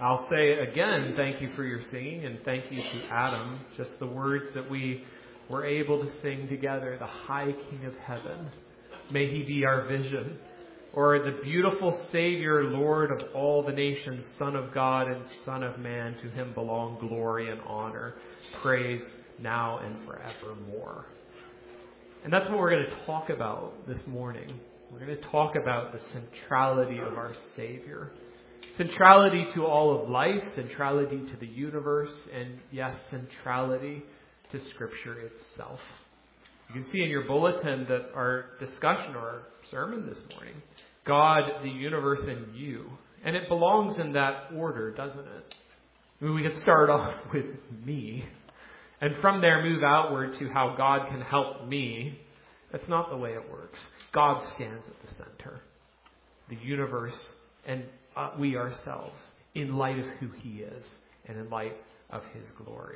I'll say again, thank you for your singing, and thank you to Adam. Just the words that we were able to sing together, the High King of Heaven, may he be our vision. Or the beautiful Savior, Lord of all the nations, Son of God and Son of Man, to him belong glory and honor, praise now and forevermore. And that's what we're going to talk about this morning. We're going to talk about the centrality of our Savior. Centrality to all of life, centrality to the universe, and yes, centrality to Scripture itself. You can see in your bulletin that our discussion or our sermon this morning, God, the universe, and you. And it belongs in that order, doesn't it? I mean, we could start off with me, and from there move outward to how God can help me. That's not the way it works. God stands at the center. The universe and we ourselves, in light of who he is and in light of his glory.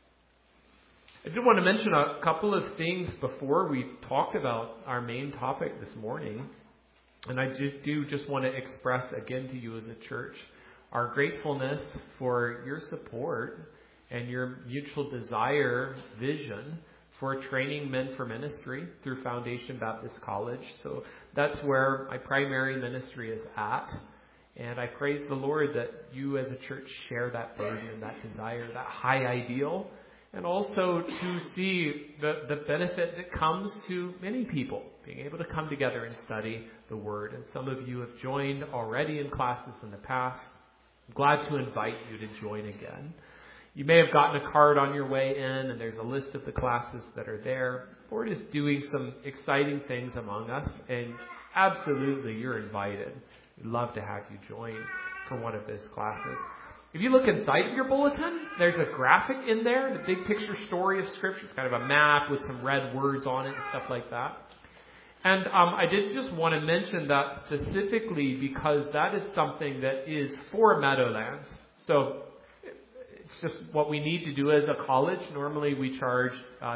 I did want to mention a couple of things before we talk about our main topic this morning. And I just want to express again to you as a church our gratefulness for your support and your mutual desire, vision for training men for ministry through Foundation Baptist College. So that's where my primary ministry is at. And I praise the Lord that you as a church share that burden, that desire, that high ideal. And also to see the benefit that comes to many people being able to come together and study the Word. And some of you have joined already in classes in the past. I'm glad to invite you to join again. You may have gotten a card on your way in, and there's a list of the classes that are there. The Lord is doing some exciting things among us, and absolutely you're invited. We'd love to have you join for one of those classes. If you look inside of your bulletin, there's a graphic in there, the big picture story of Scripture. It's kind of a map with some red words on it and stuff like that. And I did just want to mention that specifically because that is something that is for Meadowlands. So it's just what we need to do as a college. Normally we charge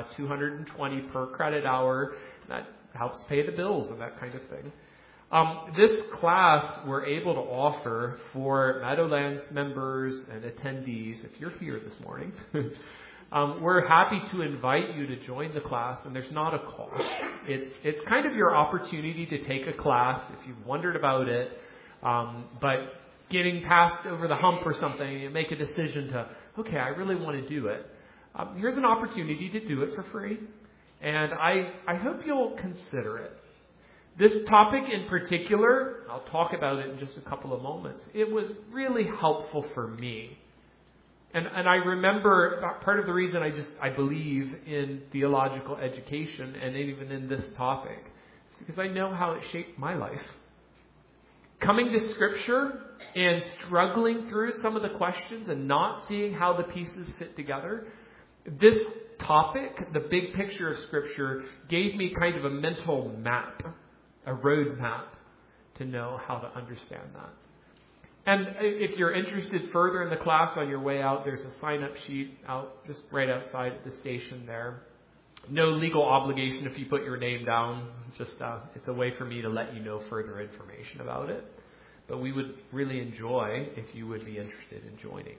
$220 per credit hour. That helps pay the bills and that kind of thing. This class we're able to offer for Meadowlands members and attendees. If you're here this morning, we're happy to invite you to join the class, and there's not a cost. It's kind of your opportunity to take a class if you've wondered about it, but getting past over the hump or something, you make a decision to, okay, I really want to do it. Here's an opportunity to do it for free, and I hope you'll consider it. This topic in particular, I'll talk about it in just a couple of moments. It was really helpful for me. And I remember part of the reason I believe in theological education and even in this topic is because I know how it shaped my life. Coming to Scripture and struggling through some of the questions and not seeing how the pieces fit together, this topic, the big picture of Scripture, gave me kind of a mental map, a road map to know how to understand that. And if you're interested further in the class on your way out, there's a sign-up sheet out just right outside at the station there. No legal obligation if you put your name down. Just it's a way for me to let you know further information about it. But we would really enjoy if you would be interested in joining.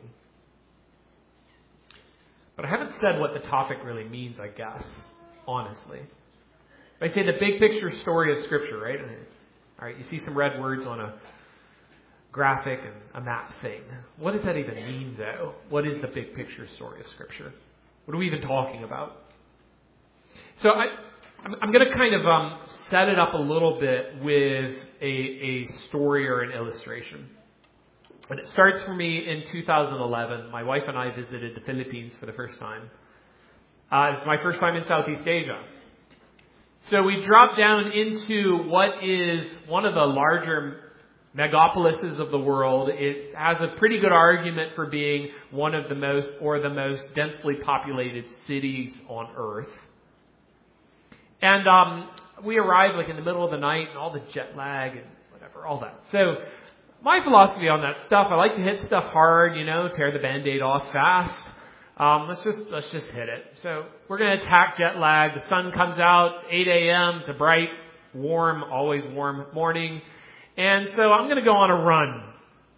But I haven't said what the topic really means, I guess, honestly. I say the big picture story of Scripture, right? All right, you see some red words on a graphic and a map thing. What does that even mean, though? What is the big picture story of Scripture? What are we even talking about? So I'm going to kind of set it up a little bit with a story or an illustration. And it starts for me in 2011. My wife and I visited the Philippines for the first time. It's my first time in Southeast Asia. So we dropped down into what is one of the larger megapolises of the world. It has a pretty good argument for being one of the most densely populated cities on Earth. And we arrived like in the middle of the night and all the jet lag and whatever, all that. So my philosophy on that stuff, I like to hit stuff hard, tear the Band-Aid off fast. Let's just hit it. So we're going to attack jet lag. The sun comes out, 8 a.m. It's a bright, warm, always warm morning. And so I'm going to go on a run.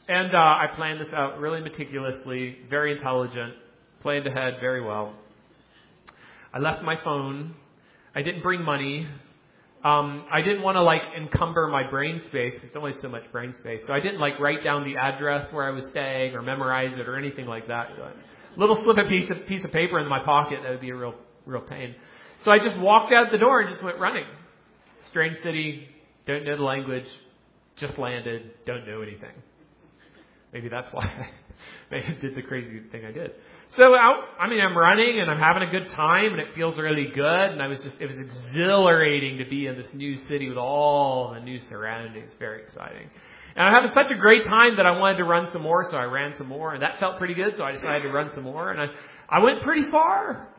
And I planned this out really meticulously, very intelligent, planned ahead very well. I left my phone. I didn't bring money. I didn't want to encumber my brain space. There's only so much brain space. So I didn't write down the address where I was staying or memorize it or anything like that. Little slip of piece of paper in my pocket, that would be a real pain. So I just walked out the door and just went running. Strange city, don't know the language, just landed, don't know anything. Maybe that's why I did the crazy thing I did. So I'm running and I'm having a good time and it feels really good. And it was exhilarating to be in this new city with all the new surroundings. Very exciting. And I'm having such a great time that I wanted to run some more. So I ran some more and that felt pretty good. So I decided to run some more and I went pretty far.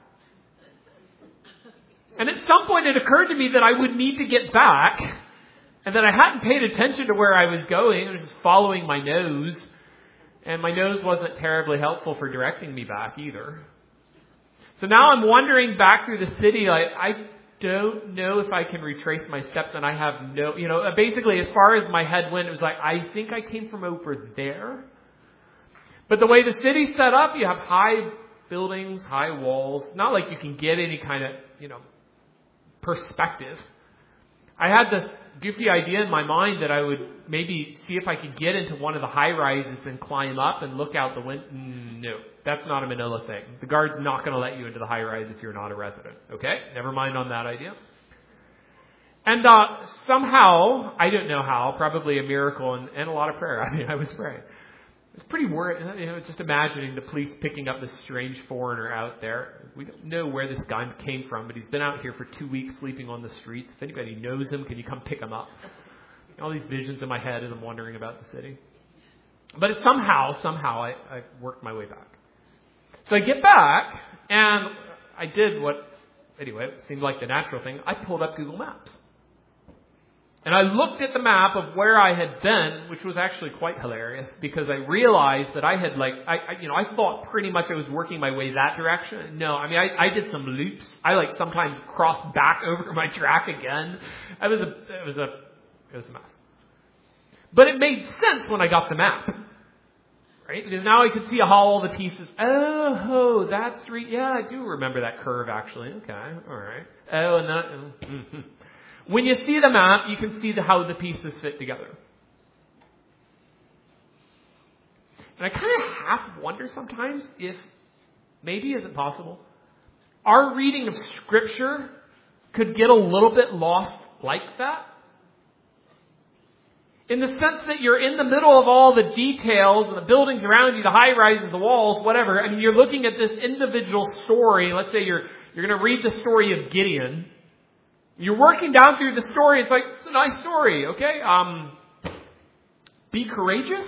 And at some point it occurred to me that I would need to get back and that I hadn't paid attention to where I was going. I was just following my nose. And my nose wasn't terribly helpful for directing me back either. So now I'm wandering back through the city. I don't know if I can retrace my steps, and I have basically as far as my head went, it was I think I came from over there. But the way the city's set up, you have high buildings, high walls. Not like you can get any kind of, perspective. I had this goofy idea in my mind that I would maybe see if I could get into one of the high rises and climb up and look out the window. No, that's not a Manila thing. The guard's not going to let you into the high rise if you're not a resident. Okay? Never mind on that idea. And somehow, I don't know how, probably a miracle and a lot of prayer. I was praying. It's pretty worried. Just imagining the police picking up this strange foreigner out there. We don't know where this guy came from, but he's been out here for 2 weeks sleeping on the streets. If anybody knows him, can you come pick him up? All these visions in my head as I'm wondering about the city. But somehow I worked my way back. So I get back, and I did it seemed like the natural thing. I pulled up Google Maps. And I looked at the map of where I had been, which was actually quite hilarious because I realized that I had I thought pretty much I was working my way that direction. No, I did some loops. I sometimes crossed back over my track again. It was a mess. But it made sense when I got the map. Right? Because now I could see how all the pieces, that street, yeah, I do remember that curve actually. Okay, all right. And that, When you see the map, you can see how the pieces fit together. And I kind of half wonder sometimes if, maybe is it possible, our reading of Scripture could get a little bit lost like that? In the sense that you're in the middle of all the details and the buildings around you, the high rises, the walls, whatever. You're looking at this individual story. Let's say you're going to read the story of Gideon. You're working down through the story. It's it's a nice story, okay? Be courageous.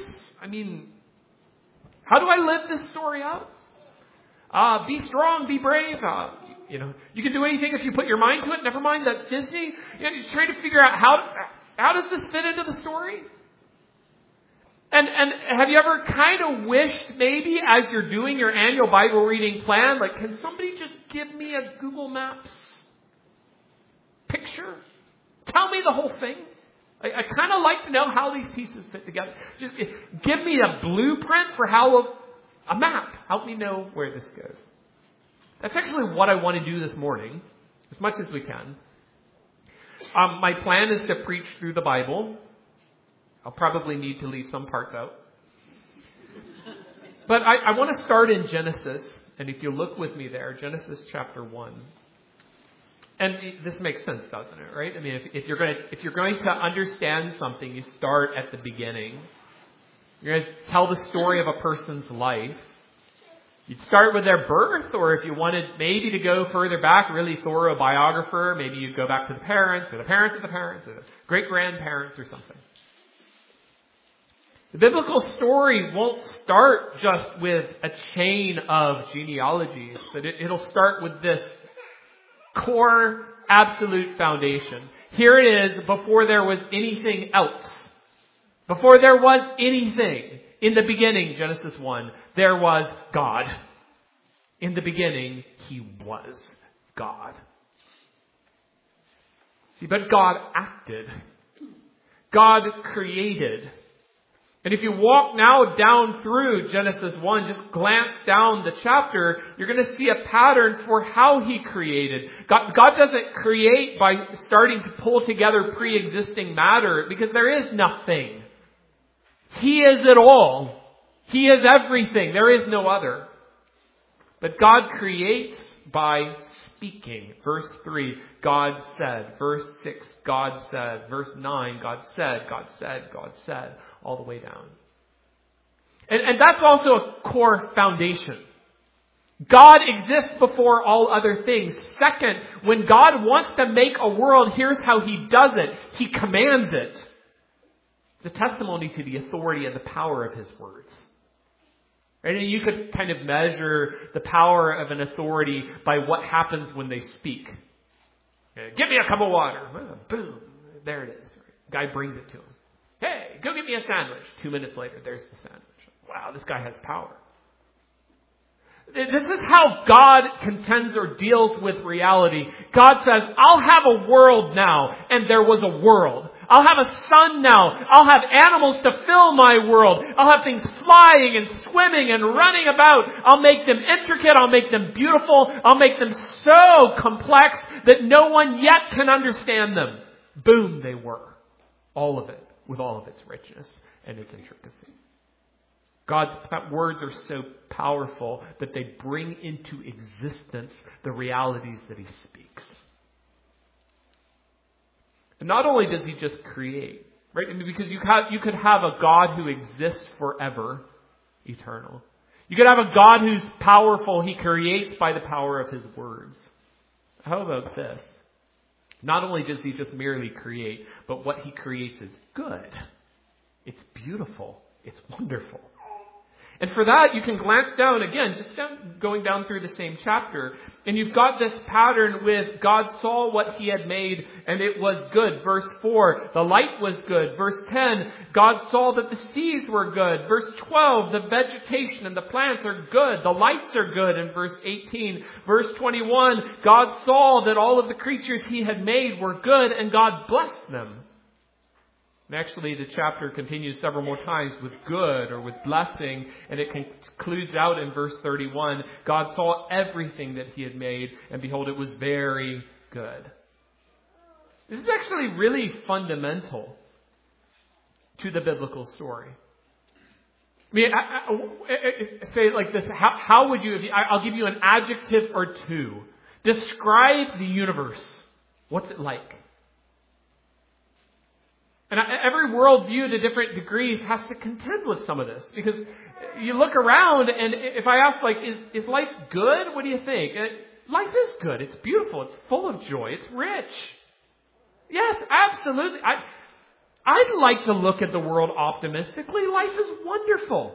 How do I live this story out? Be strong, be brave. You can do anything if you put your mind to it. Never mind, that's Disney. You're trying to figure out how does this fit into the story? And have you ever kind of wished maybe as you're doing your annual Bible reading plan, can somebody just give me a Google Maps picture? Tell me the whole thing. I kind of like to know how these pieces fit together. Just give me a blueprint for how a map. Help me know where this goes. That's actually what I want to do this morning, as much as we can. My plan is to preach through the Bible. I'll probably need to leave some parts out. But I want to start in Genesis. And if you look with me there, Genesis chapter 1. And this makes sense, doesn't it? Right? If you're going to understand something, you start at the beginning. You're going to tell the story of a person's life. You'd start with their birth, or if you wanted maybe to go further back, really thorough biographer, maybe you'd go back to the parents, or the parents of the parents, or the great-grandparents, or something. The biblical story won't start just with a chain of genealogies, but it'll start with this core, absolute foundation. Here it is before there was anything else. Before there was anything. In the beginning, Genesis 1, there was God. In the beginning, He was God. See, but God acted. God created. And if you walk now down through Genesis 1, just glance down the chapter, you're going to see a pattern for how He created. God doesn't create by starting to pull together pre-existing matter, because there is nothing. He is it all. He is everything. There is no other. But God creates by speaking. Verse 3, God said. Verse 6, God said. Verse 9, God said, God said, God said. All the way down. And that's also a core foundation. God exists before all other things. Second, when God wants to make a world, here's how He does it. He commands it. It's a testimony to the authority and the power of His words. Right? And you could kind of measure the power of an authority by what happens when they speak. Give me a cup of water. Boom. There it is. Guy brings it to him. Hey, go get me a sandwich. 2 minutes later, there's the sandwich. Wow, this guy has power. This is how God contends or deals with reality. God says, I'll have a world now. And there was a world. I'll have a sun now. I'll have animals to fill my world. I'll have things flying and swimming and running about. I'll make them intricate. I'll make them beautiful. I'll make them so complex that no one yet can understand them. Boom, they were. All of it, with all of its richness and its intricacy. God's words are so powerful that they bring into existence the realities that He speaks. And not only does He just create, right? I mean, because you could have a God who exists forever, eternal. You could have a God who's powerful. He creates by the power of His words. How about this? Not only does He just merely create, but what He creates is good. It's beautiful. It's wonderful. And for that, you can glance down again, going down through the same chapter. And you've got this pattern with God saw what He had made and it was good. Verse 4, the light was good. Verse 10, God saw that the seas were good. Verse 12, the vegetation and the plants are good. The lights are good. In verse 18, verse 21, God saw that all of the creatures He had made were good and God blessed them. And actually, the chapter continues several more times with good or with blessing, and it concludes out in verse 31. God saw everything that He had made, and behold, it was very good. This is actually really fundamental to the biblical story. I mean, I say it like this. How would you, I'll give you an adjective or two. Describe the universe. What's it like? And every worldview to different degrees has to contend with some of this. Because you look around and if I ask is life good? What do you think? Life is good. It's beautiful. It's full of joy. It's rich. Yes, absolutely. I'd like to look at the world optimistically. Life is wonderful.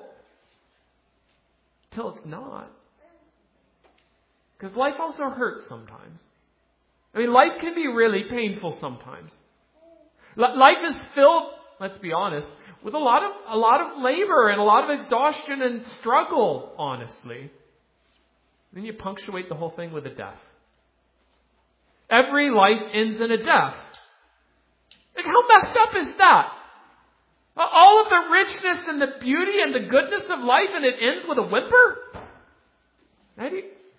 Till it's not. Because life also hurts sometimes. I mean, life can be really painful sometimes. Life is filled, let's be honest, with a lot of labor and a lot of exhaustion and struggle, honestly. Then you punctuate the whole thing with a death. Every life ends in a death. Like, how messed up is that? All of the richness and the beauty and the goodness of life, and it ends with a whimper? How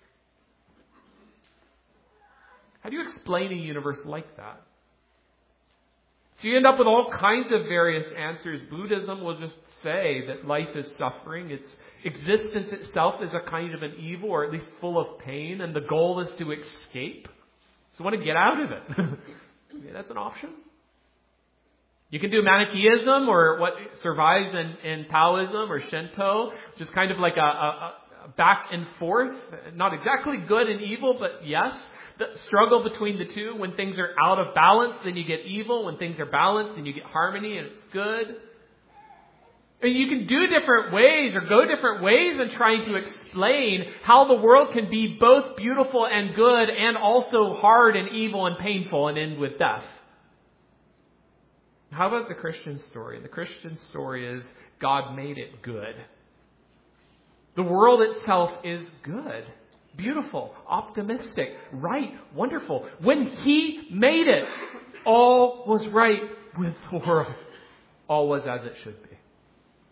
do you explain a universe like that? So you end up with all kinds of various answers. Buddhism will just say that life is suffering. Its existence itself is a kind of an evil, or at least full of pain, and the goal is to escape. So want to get out of it. Yeah, that's an option. You can do Manichaeism, or what survives in Taoism or Shinto, which is kind of like a back and forth. Not exactly good and evil, but yes. The struggle between the two. When things are out of balance, then you get evil. When things are balanced, then you get harmony and it's good. And you can do different ways or go different ways in trying to explain how the world can be both beautiful and good and also hard and evil and painful and end with death. How about the Christian story? The Christian story is God made it good. The world itself is good. Beautiful, optimistic, right, wonderful. When He made it, all was right with the world. All was as it should be.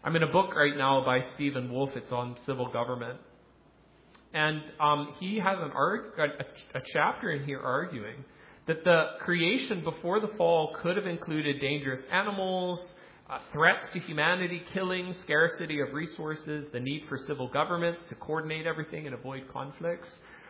I'm in a book right now by Stephen Wolfe. It's on civil government. And he has a chapter in here arguing that the creation before the fall could have included dangerous animals, threats to humanity, killing, scarcity of resources, the need for civil governments to coordinate everything and avoid conflicts.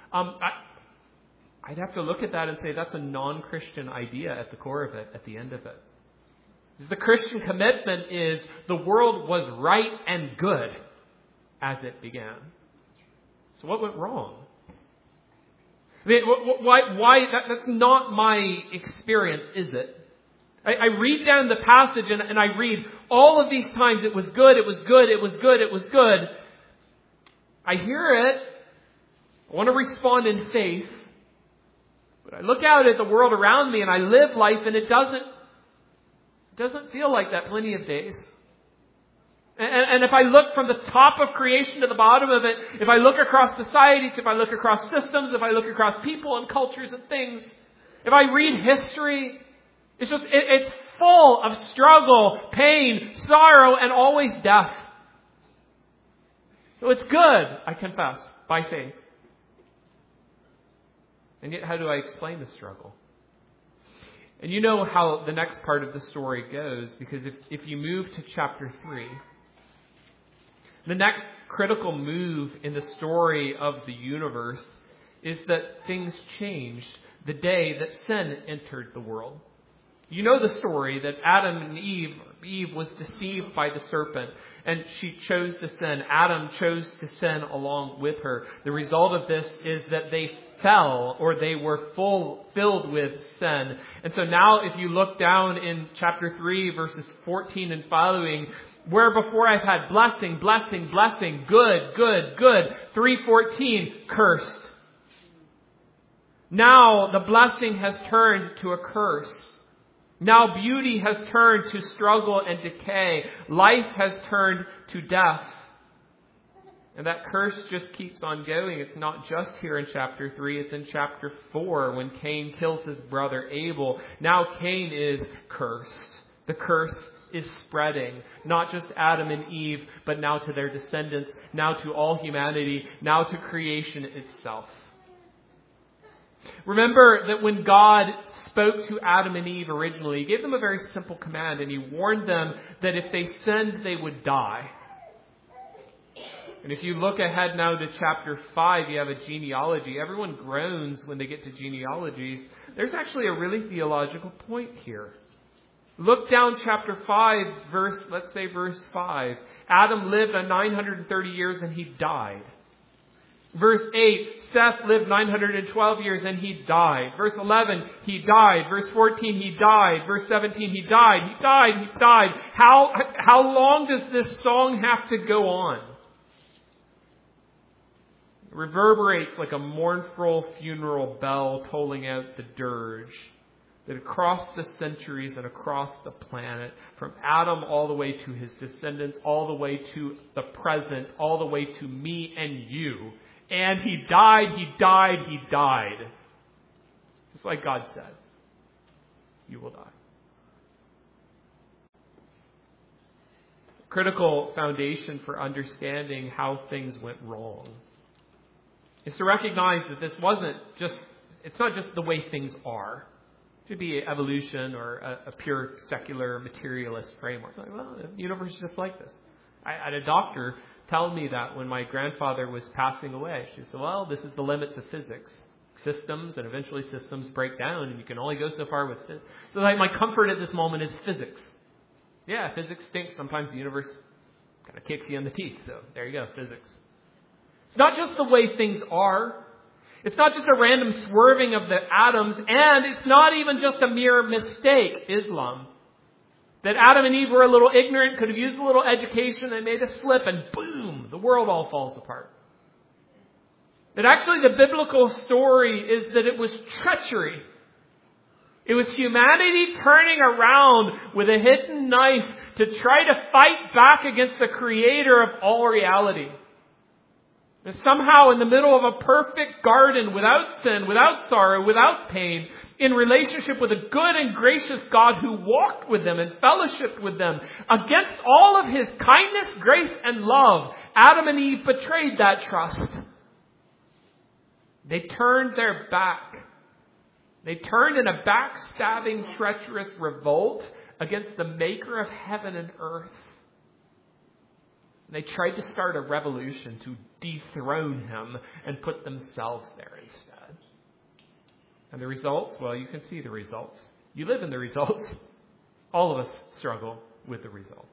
I'd have to look at that and say that's a non-Christian idea at the core of it, at the end of it. The Christian commitment is the world was right and good as it began. So what went wrong? I mean, why? That's not my experience, is it? I read down the passage and I read all of these times it was good, it was good, it was good, it was good. I hear it. I want to respond in faith. But I look out at the world around me and I live life and it doesn't feel like that plenty of days. And if I look from the top of creation to the bottom of it, if I look across societies, if I look across systems, if I look across people and cultures and things, if I read history, it's full of struggle, pain, sorrow, and always death. So it's good, I confess, by faith. And yet, how do I explain the struggle? And you know how the next part of the story goes, because if you move to chapter 3, the next critical move in the story of the universe is that things changed the day that sin entered the world. You know the story that Adam and Eve was deceived by the serpent and she chose to sin. Adam chose to sin along with her. The result of this is that they fell, or they were filled with sin. And so now if you look down in chapter 3 verses 14 and following, where before I've had blessing, blessing, blessing, good, good, good, 3:14, cursed. Now the blessing has turned to a curse. Now beauty has turned to struggle and decay. Life has turned to death. And that curse just keeps on going. It's not just here in chapter 3. It's in chapter 4 when Cain kills his brother Abel. Now Cain is cursed. The curse is spreading. Not just Adam and Eve, but now to their descendants, now to all humanity, now to creation itself. Remember that when God spoke to Adam and Eve originally, He gave them a very simple command, and He warned them that if they sinned, they would die. And if you look ahead now to chapter 5, you have a genealogy. Everyone groans when they get to genealogies. There's actually a really theological point here. Look down chapter 5, verse 5. Adam lived 930 years and he died. Verse 8, Seth lived 912 years and he died. Verse 11, he died. Verse 14, he died. Verse 17, he died. He died. He died. How long does this song have to go on? It reverberates like a mournful funeral bell tolling out the dirge. That across the centuries and across the planet, from Adam all the way to his descendants, all the way to the present, all the way to me and you. And he died, he died, he died. Just like God said, you will die. Critical foundation for understanding how things went wrong is to recognize that it's not just the way things are. It could be evolution or a pure secular materialist framework. Like, well, the universe is just like this. I had a doctor tell me that when my grandfather was passing away. She said, well, this is the limits of physics. Systems, and eventually systems break down, and you can only go so far with it. So like my comfort at this moment is physics. Yeah, physics stinks. Sometimes the universe kind of kicks you in the teeth. So there you go, physics. It's not just the way things are. It's not just a random swerving of the atoms, and it's not even just a mere mistake, Islam. That Adam and Eve were a little ignorant, could have used a little education, they made a slip, and boom, the world all falls apart. That actually the biblical story is that it was treachery. It was humanity turning around with a hidden knife to try to fight back against the creator of all reality. And somehow in the middle of a perfect garden, without sin, without sorrow, without pain, in relationship with a good and gracious God who walked with them and fellowshiped with them, against all of His kindness, grace, and love, Adam and Eve betrayed that trust. They turned their back. They turned in a backstabbing, treacherous revolt against the maker of heaven and earth. And they tried to start a revolution to dethrone Him and put themselves there instead. And the results? Well, you can see the results. You live in the results. All of us struggle with the results.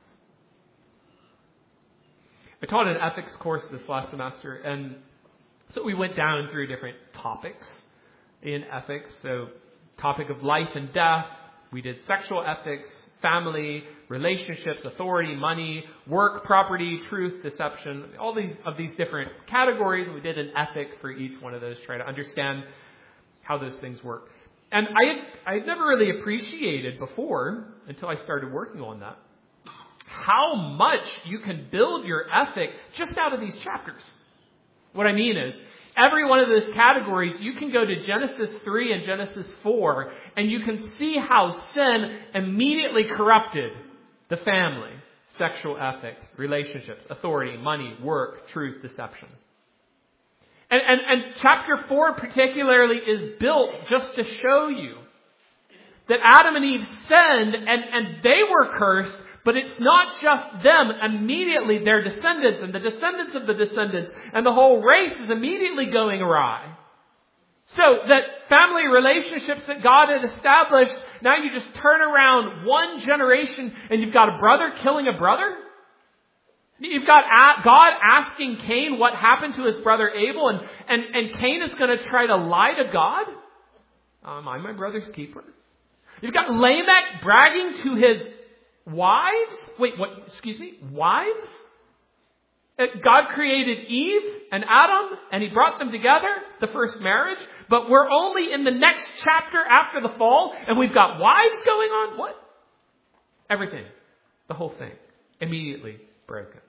I taught an ethics course this last semester, and so we went down through different topics in ethics. So, topic of life and death. We did sexual ethics, family, relationships, authority, money, work, property, truth, deception. All these different categories. We did an ethic for each one of those, try to understand how those things work. And I had never really appreciated before, until I started working on that, how much you can build your ethic just out of these chapters. What I mean is, every one of those categories, you can go to Genesis 3 and Genesis 4, and you can see how sin immediately corrupted the family, sexual ethics, relationships, authority, money, work, truth, deception. And chapter 4 particularly is built just to show you that Adam and Eve sinned and they were cursed, but it's not just them. Immediately their descendants and the descendants of the descendants and the whole race is immediately going awry. So that family relationships that God had established, now you just turn around one generation and you've got a brother killing a brother. You've got God asking Cain what happened to his brother Abel, and Cain is going to try to lie to God. I'm my brother's keeper. You've got Lamech bragging to his wives. Wait, what? Excuse me? Wives? God created Eve and Adam, and He brought them together, the first marriage. But we're only in the next chapter after the fall, and we've got wives going on? What? Everything. The whole thing. Immediately broken.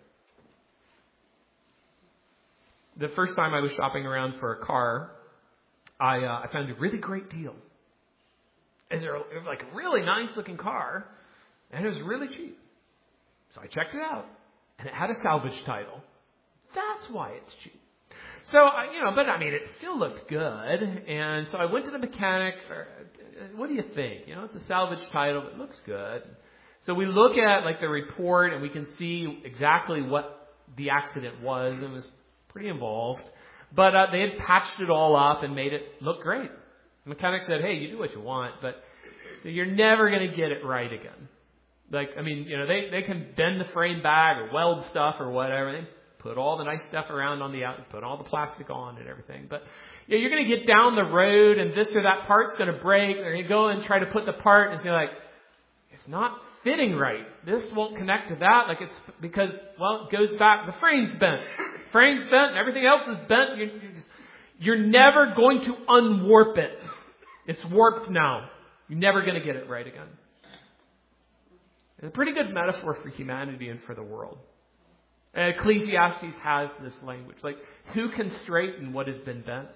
The first time I was shopping around for a car, I found a really great deal. It was like a really nice looking car, and it was really cheap. So I checked it out, and it had a salvage title. That's why it's cheap. So, it still looked good. And so I went to the mechanic. What do you think? It's a salvage title, but it looks good. So we look at the report, and we can see exactly what the accident was. It was pretty involved. But they had patched it all up and made it look great. The mechanic said, hey, you do what you want, but you're never going to get it right again. They can bend the frame back or weld stuff or whatever. They put all the nice stuff around on the out, put all the plastic on and everything. But you're going to get down the road and this or that part's going to break. They're going to go and try to put the part and say it's not fitting right. This won't connect to that. It's because, it goes back. The frame's bent. Frame's bent and everything else is bent. You're never going to unwarp it. It's warped now. You're never going to get it right again. It's a pretty good metaphor for humanity and for the world. And Ecclesiastes has this language. Who can straighten what has been bent?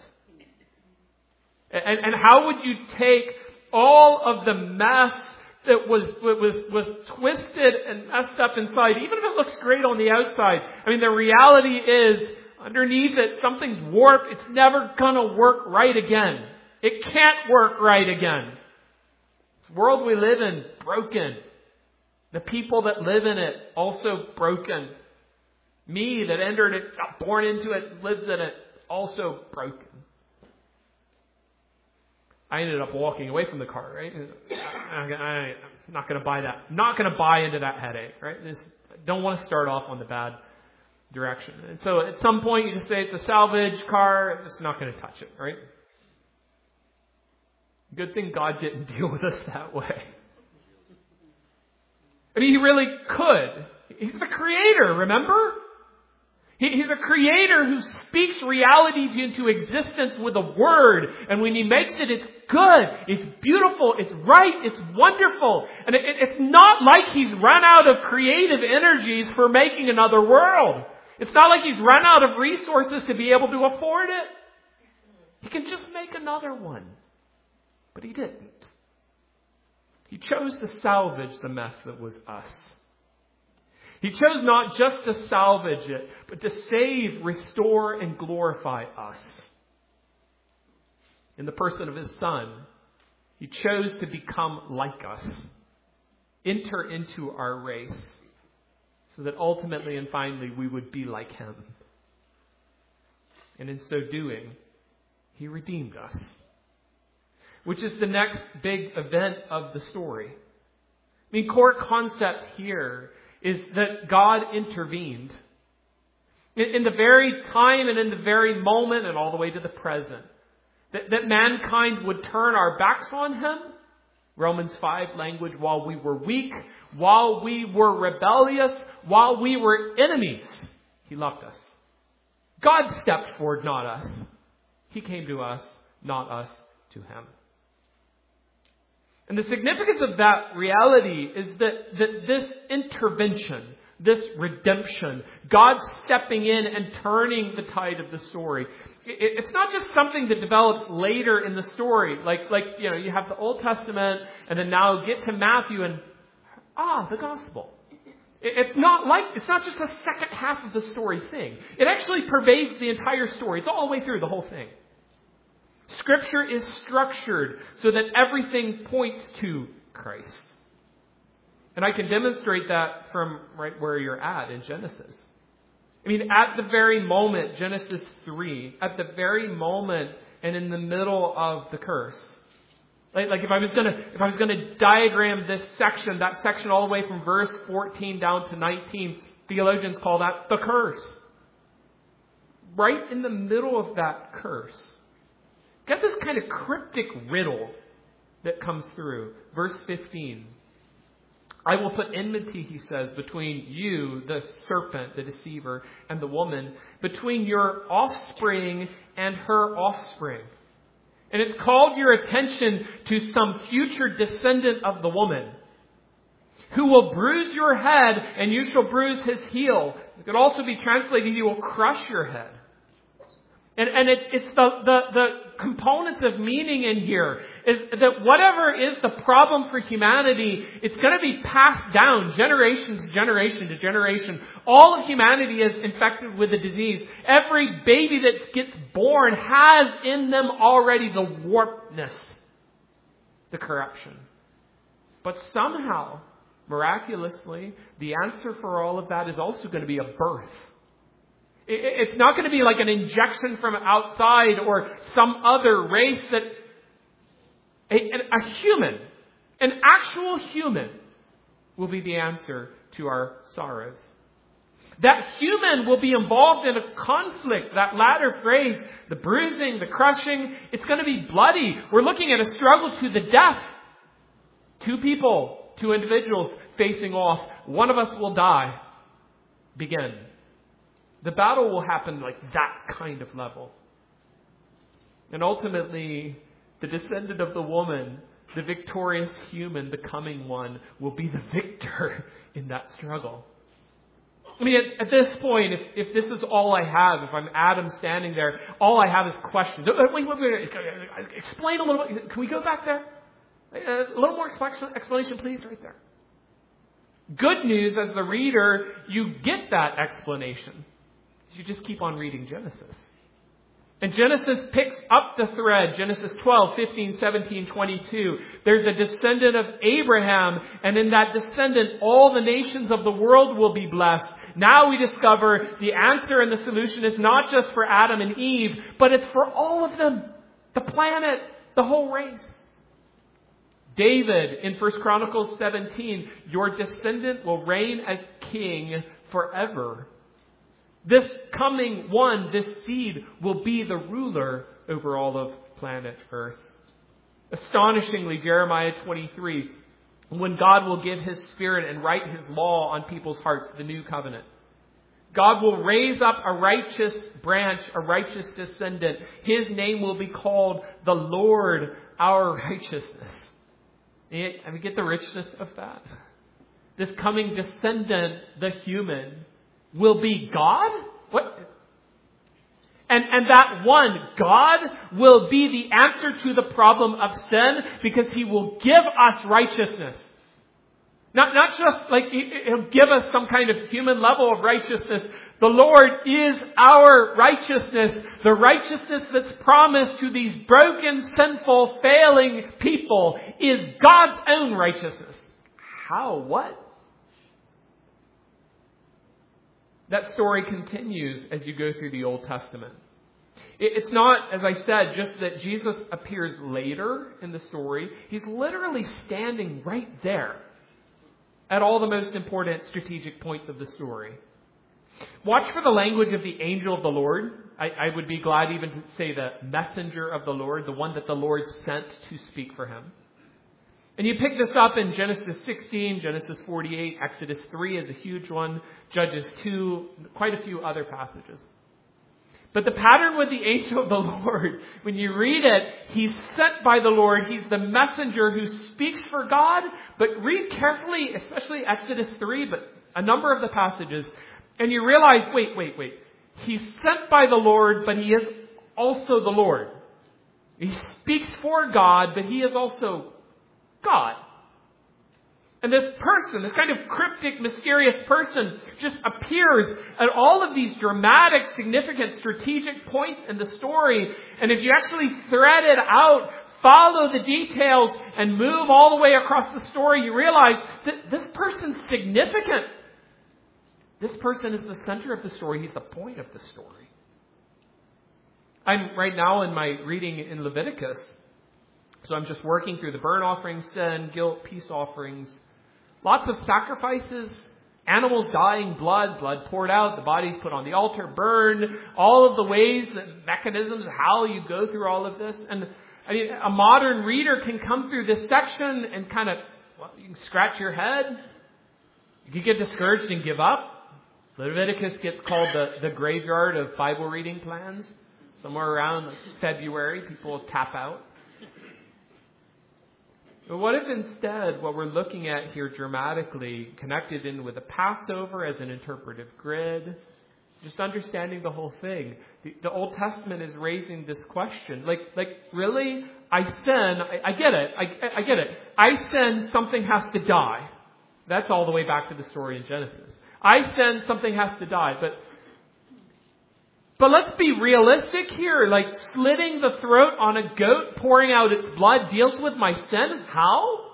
And how would you take all of the mess that was twisted and messed up inside, even if it looks great on the outside? The reality is, underneath it, something's warped. It's never going to work right again. It can't work right again. This world we live in, broken. The people that live in it, also broken. Me that entered it, got born into it, lives in it, also broken. I ended up walking away from the car, right? I'm not going to buy that. I'm not going to buy into that headache, right? I don't want to start off on the bad direction. And so at some point you just say it's a salvage car, I'm just not going to touch it, right? Good thing God didn't deal with us that way. He really could. He's the creator, remember? He's a creator who speaks reality into existence with a word. And when He makes it, it's good. It's beautiful. It's right. It's wonderful. And it's not like He's run out of creative energies for making another world. It's not like he's run out of resources to be able to afford it. He can just make another one. But he didn't. He chose to salvage the mess that was us. He chose not just to salvage it, but to save, restore, and glorify us. In the person of His Son, He chose to become like us, enter into our race, so that ultimately and finally we would be like Him. And in so doing, He redeemed us, which is the next big event of the story. I mean, core concept here is that God intervened in the very time and in the very moment and all the way to the present. That mankind would turn our backs on Him. Romans 5 language, while we were weak, while we were rebellious, while we were enemies, He loved us. God stepped forward, not us. He came to us, not us to Him. And the significance of that reality is that this intervention, this redemption, God stepping in and turning the tide of the story, it's not just something that develops later in the story. Like you have the Old Testament and then now get to Matthew and the gospel. It's not just a second half of the story thing. It actually pervades the entire story. It's all the way through the whole thing. Scripture is structured so that everything points to Christ. And I can demonstrate that from right where you're at in Genesis. I mean, at the very moment, Genesis 3, at the very moment and in the middle of the curse. Like if I was gonna diagram this section, that section all the way from verse 14 down to 19, theologians call that the curse. Right in the middle of that curse, got this kind of cryptic riddle that comes through. Verse 15. I will put enmity, He says, between you, the serpent, the deceiver, and the woman, between your offspring and her offspring. And it's called your attention to some future descendant of the woman, who will bruise your head and you shall bruise his heel. It could also be translated, he will crush your head. And it's the components of meaning in here is that whatever is the problem for humanity, it's going to be passed down generation to generation. All of humanity is infected with the disease. Every baby that gets born has in them already the warpedness, the corruption. But somehow, miraculously, the answer for all of that is also going to be a birth. It's not going to be like an injection from outside or some other race that a human, an actual human, will be the answer to our sorrows. That human will be involved in a conflict. That latter phrase, the bruising, the crushing, it's going to be bloody. We're looking at a struggle to the death. Two people, two individuals facing off. One of us will die. Begin. The battle will happen like that kind of level. And ultimately, the descendant of the woman, the victorious human, the coming one, will be the victor in that struggle. I mean, at this point, if this is all I have, if I'm Adam standing there, all I have is questions. Wait, explain a little bit. Can we go back there? A little more explanation, please, right there. Good news, as the reader, you get that explanation. You just keep on reading Genesis. And Genesis picks up the thread. Genesis 12, 15, 17, 22. There's a descendant of Abraham, and in that descendant, all the nations of the world will be blessed. Now we discover the answer and the solution is not just for Adam and Eve, but it's for all of them. The planet, the whole race. David, in 1 Chronicles 17, your descendant will reign as king forever. This coming one, this seed, will be the ruler over all of planet Earth. Astonishingly, Jeremiah 23, when God will give His Spirit and write His law on people's hearts, the new covenant. God will raise up a righteous branch, a righteous descendant. His name will be called the Lord, our righteousness. I mean, get the richness of that. This coming descendant, the human, will be God? What? And that one, God, will be the answer to the problem of sin because He will give us righteousness. Not just like He'll give us some kind of human level of righteousness. The Lord is our righteousness. The righteousness that's promised to these broken, sinful, failing people is God's own righteousness. How? What? That story continues as you go through the Old Testament. It's not, as I said, just that Jesus appears later in the story. He's literally standing right there at all the most important strategic points of the story. Watch for the language of the angel of the Lord. I would be glad even to say the messenger of the Lord, the one that the Lord sent to speak for Him. And you pick this up in Genesis 16, Genesis 48, Exodus 3 is a huge one, Judges 2, quite a few other passages. But the pattern with the angel of the Lord, when you read it, he's sent by the Lord. He's the messenger who speaks for God. But read carefully, especially Exodus 3, but a number of the passages, and you realize, wait. He's sent by the Lord, but He is also the Lord. He speaks for God, but He is also God. And this person, this kind of cryptic, mysterious person, just appears at all of these dramatic, significant, strategic points in the story. And if you actually thread it out, follow the details, and move all the way across the story, you realize that this person's significant. This person is the center of the story. He's the point of the story. I'm right now in my reading in Leviticus. So I'm just working through the burnt offerings, sin, guilt, peace offerings. Lots of sacrifices, animals dying, blood poured out, the bodies put on the altar, burned, all of the ways, the mechanisms, how you go through all of this. And I mean, a modern reader can come through this section and kind of, you can scratch your head. You can get discouraged and give up. Leviticus gets called the graveyard of Bible reading plans. Somewhere around February, people will tap out. But what if instead what we're looking at here dramatically connected in with the Passover as an interpretive grid, just understanding the whole thing. The Old Testament is raising this question. Like really? I sin. I get it. I get it. I sin, something has to die. That's all the way back to the story in Genesis. I sin, something has to die. But let's be realistic here. Like slitting the throat on a goat, pouring out its blood deals with my sin. How?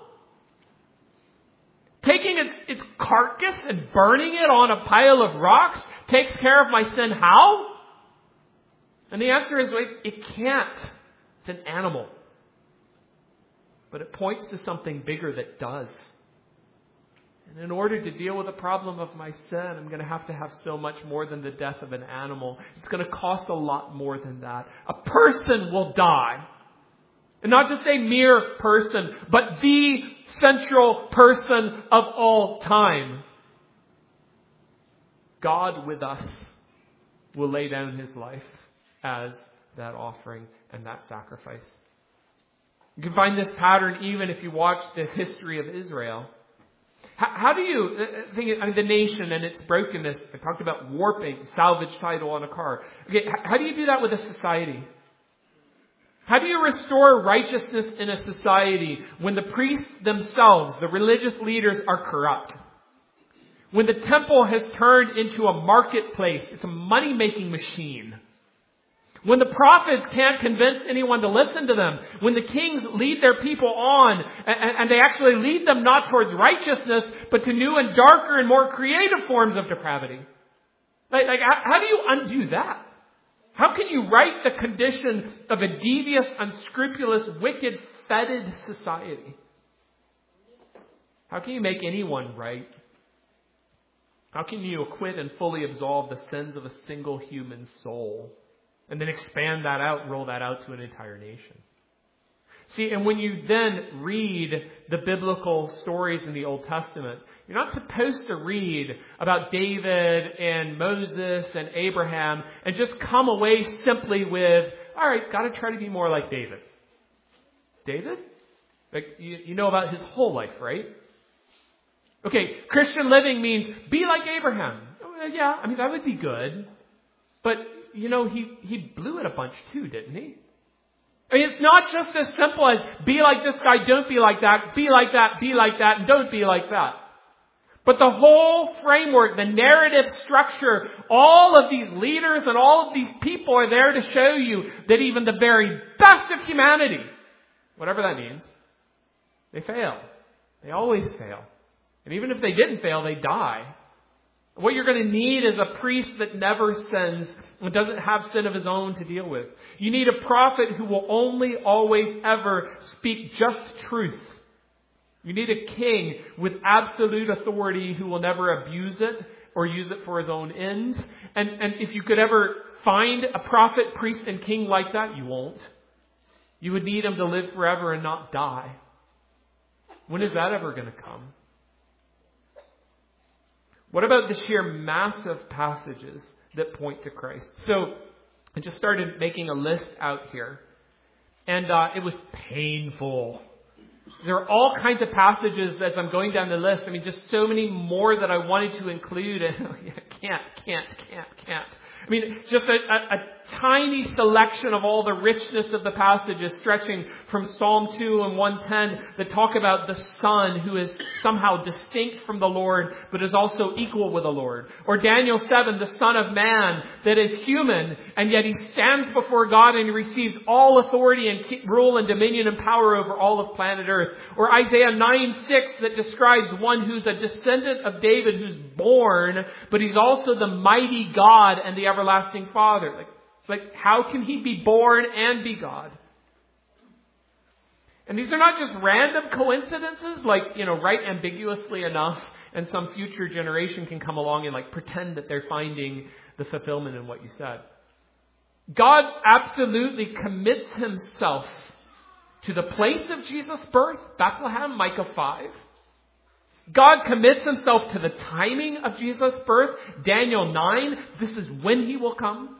Taking its carcass and burning it on a pile of rocks takes care of my sin. How? And the answer is, it can't. It's an animal. But it points to something bigger that does. And in order to deal with the problem of my sin, I'm going to have so much more than the death of an animal. It's going to cost a lot more than that. A person will die. And not just a mere person, but the central person of all time. God with us will lay down His life as that offering and that sacrifice. You can find this pattern even if you watch the history of Israel. How do you think, the nation and its brokenness, I talked about warping, salvage title on a car. Okay, how do you do that with a society? How do you restore righteousness in a society when the priests themselves, the religious leaders, are corrupt? When the temple has turned into a marketplace, it's a money-making machine. When the prophets can't convince anyone to listen to them. When the kings lead their people on and they actually lead them not towards righteousness, but to new and darker and more creative forms of depravity. How do you undo that? How can you right the condition of a devious, unscrupulous, wicked, fetid society? How can you make anyone right? How can you acquit and fully absolve the sins of a single human soul? And then expand that out and roll that out to an entire nation. See, and when you then read the biblical stories in the Old Testament, you're not supposed to read about David and Moses and Abraham and just come away simply with, all right, got to try to be more like David. David? Like, you know about his whole life, right? Okay, Christian living means be like Abraham. yeah, I mean, that would be good. But, he blew it a bunch too, didn't he? I mean, it's not just as simple as be like this guy, don't be like that, be like that, and don't be like that. But the whole framework, the narrative structure, all of these leaders and all of these people are there to show you that even the very best of humanity, whatever that means, they fail. They always fail. And even if they didn't fail, they die. What you're going to need is a priest that never sins and doesn't have sin of his own to deal with. You need a prophet who will only, always, ever speak just truth. You need a king with absolute authority who will never abuse it or use it for his own ends. And if you could ever find a prophet, priest, and king like that, you won't. You would need him to live forever and not die. When is that ever going to come? What about the sheer massive passages that point to Christ? So I just started making a list out here. And it was painful. There are all kinds of passages as I'm going down the list. I mean, just so many more that I wanted to include. And can't. I mean, just a tiny selection of all the richness of the passages stretching from Psalm 2 and 110 that talk about the Son who is somehow distinct from the Lord but is also equal with the Lord. Or Daniel 7, the Son of Man that is human and yet he stands before God and he receives all authority and rule and dominion and power over all of planet Earth. Or Isaiah 9:6 that describes one who's a descendant of David who's born, but he's also the mighty God and the everlasting Father. Like, how can he be born and be God? And these are not just random coincidences, right ambiguously enough, and some future generation can come along and pretend that they're finding the fulfillment in what you said. God absolutely commits himself to the place of Jesus' birth, Bethlehem, Micah 5. God commits himself to the timing of Jesus' birth, Daniel 9. This is when he will come.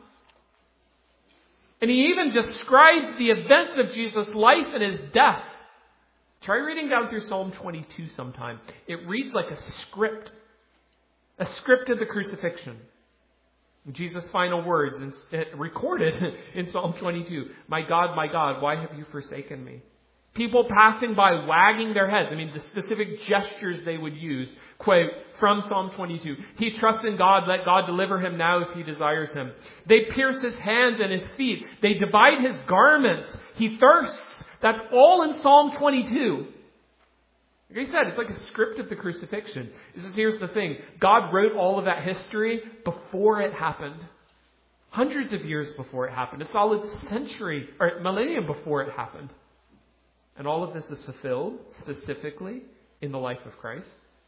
And he even describes the events of Jesus' life and his death. Try reading down through Psalm 22 sometime. It reads like a script of the crucifixion. Jesus' final words recorded in Psalm 22. My God, why have you forsaken me? People passing by wagging their heads. I mean, the specific gestures they would use. Quote from Psalm 22. He trusts in God. Let God deliver him now if he desires him. They pierce his hands and his feet. They divide his garments. He thirsts. That's all in Psalm 22. Like I said, it's like a script of the crucifixion. Here's the thing. God wrote all of that history before it happened. Hundreds of years before it happened. A solid century or millennium before it happened. And all of this is fulfilled specifically in the life of Christ.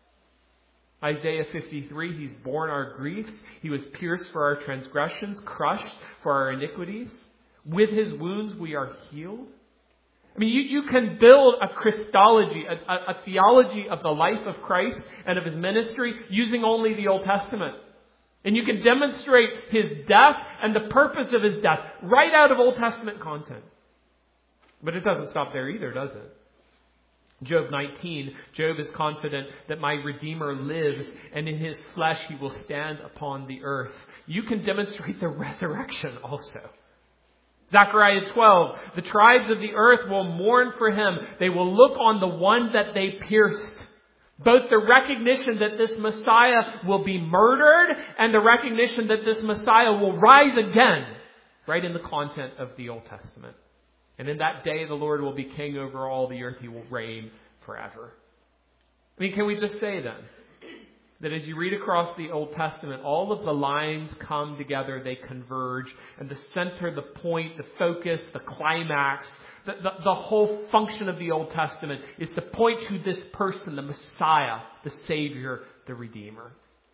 Isaiah 53, he's borne our griefs. He was pierced for our transgressions, crushed for our iniquities. With his wounds we are healed. I mean, you can build a Christology, a theology of the life of Christ and of his ministry using only the Old Testament. And you can demonstrate his death and the purpose of his death right out of Old Testament content. But it doesn't stop there either, does it? Job 19, Job is confident that my Redeemer lives and in his flesh he will stand upon the earth. You can demonstrate the resurrection also. Zechariah 12, the tribes of the earth will mourn for him. They will look on the one that they pierced. Both the recognition that this Messiah will be murdered and the recognition that this Messiah will rise again, right in the content of the Old Testament. And in that day, the Lord will be king over all the earth. He will reign forever. I mean, can we just say then that as you read across the Old Testament, all of the lines come together, they converge, and the center, the point, the focus, the climax, the whole function of the Old Testament is to point to this person, the Messiah, the Savior, the Redeemer.